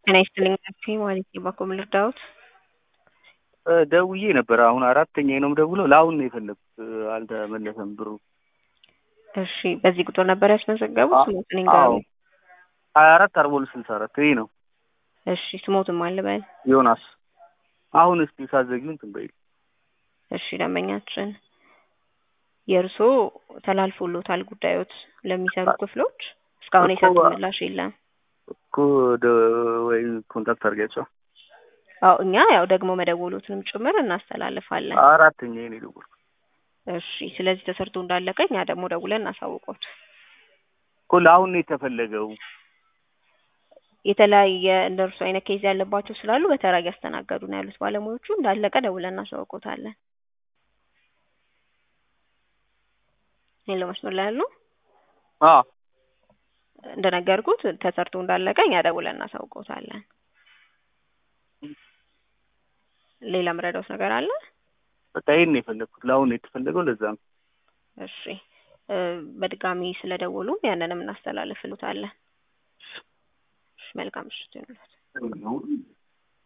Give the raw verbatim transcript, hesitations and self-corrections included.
ጤና ይስጥልኝ ማለት የባኮም ልርዳውት ደውዬ ነበር። አሁን አራተኛዬ ነው የምደውለው። ለአሁን ነው የፈለኩት፣ አልተመለሰም ብሩ። እሺ፣ በዚህ ቁጥር ነበር ያስመዘገቡት? ስሞትን አዎ ይንገሩ። ሀያ አራት አርባ ሁለት ስልሳ አራት ይሄ ነው። እሺ፣ ስሞትን ማን ልበል? ዮናስ። አሁን እስቲ ሳዘጊው እንትን በይል። እሺ፣ ደንበኛችን የእርሶ ተላልፎሎታል ጉዳዮት ለሚሰሩ ክፍሎች እስካሁን የሰጡት ምላሽ የለም እኮ ወይ ኮንታክት አድርጋቸው። አዎ እኛ ያው ደግሞ መደወሉትንም ጭምር እናስተላልፋለን። አራተኛዬ ነው የደወልኩት። እሺ፣ ስለዚህ ተሰርቶ እንዳለቀ እኛ ደግሞ ደውለን እናሳውቆት እኮ ለአሁን ነው የተፈለገው። የተለያየ እንደርሱ አይነት ኬዝ ያለባቸው ስላሉ በተራ ያስተናገዱ ነው ያሉት ባለሙያዎቹ። እንዳለቀ ደውለን እናሳውቆታለን። ሄሎ፣ መስመር ላይ ያሉ? አዎ እንደነገርኩት ተሰርቶ እንዳለቀ እኛ ደውለን እናሳውቆታለን። ሌላ ምረዳውስ ነገር አለ? በቃ ይሄን ነው የፈለኩት። ለአሁን ነው የተፈለገው፣ ለዛ ነው። እሺ፣ በድጋሚ ስለደወሉ ያንንም እናስተላልፍልዎታለን። እሺ፣ መልካም ምሽት ይሁንልዎት።